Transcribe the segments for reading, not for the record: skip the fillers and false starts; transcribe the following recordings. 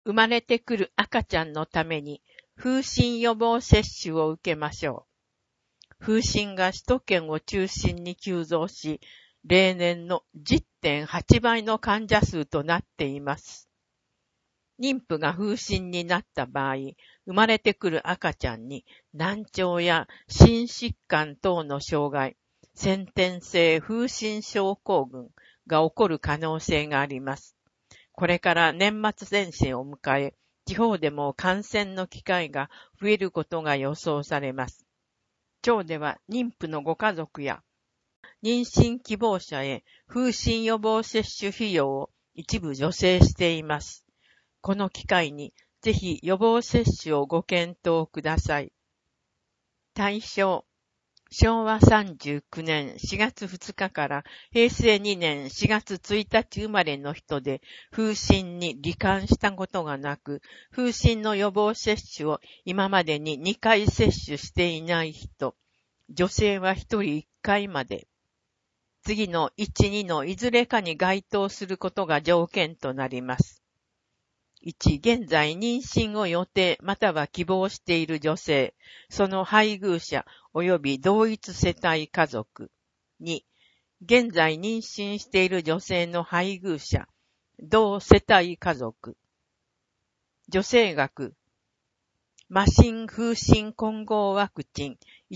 生まれてくる赤ちゃんのために風疹予防接種を受けましょう。風疹が首都圏を中心に急増し、例年の 10.8 倍の患者数となっています。妊婦が風疹になった場合、生まれてくる赤ちゃんに難聴や心疾患等の障害、先天性風疹症候群が起こる可能性があります。これから年末年始を迎え、地方でも感染の機会が増えることが予想されます。町では妊婦のご家族や妊娠希望者へ風疹予防接種費用を一部助成しています。この機会にぜひ予防接種をご検討ください。対象、昭和39年4月2日から平成2年4月1日生まれの人で風疹に罹患したことがなく、風疹の予防接種を今までに2回接種していない人、女性は1人1回まで。次の1、2のいずれかに該当することが条件となります。1、現在妊娠を予定または希望している女性、その配偶者及び同一世帯家族。2、現在妊娠している女性の配偶者、同世帯家族。助成額、麻疹風疹混合ワクチン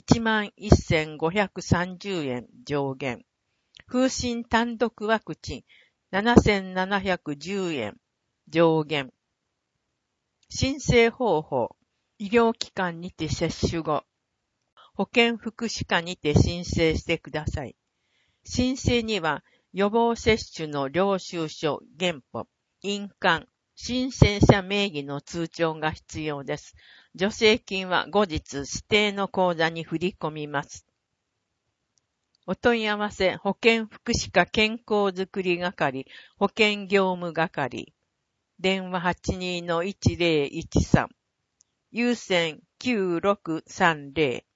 11,530 円上限。風疹単独ワクチン 7,710 円上限。申請方法、医療機関にて接種後、保健福祉課にて申請してください。申請には予防接種の領収書、原本、印鑑、申請者名義の通帳が必要です。助成金は後日指定の口座に振り込みます。お問い合わせ、保健福祉課健康づくり係、保健業務係。電話 82-1013 有線9630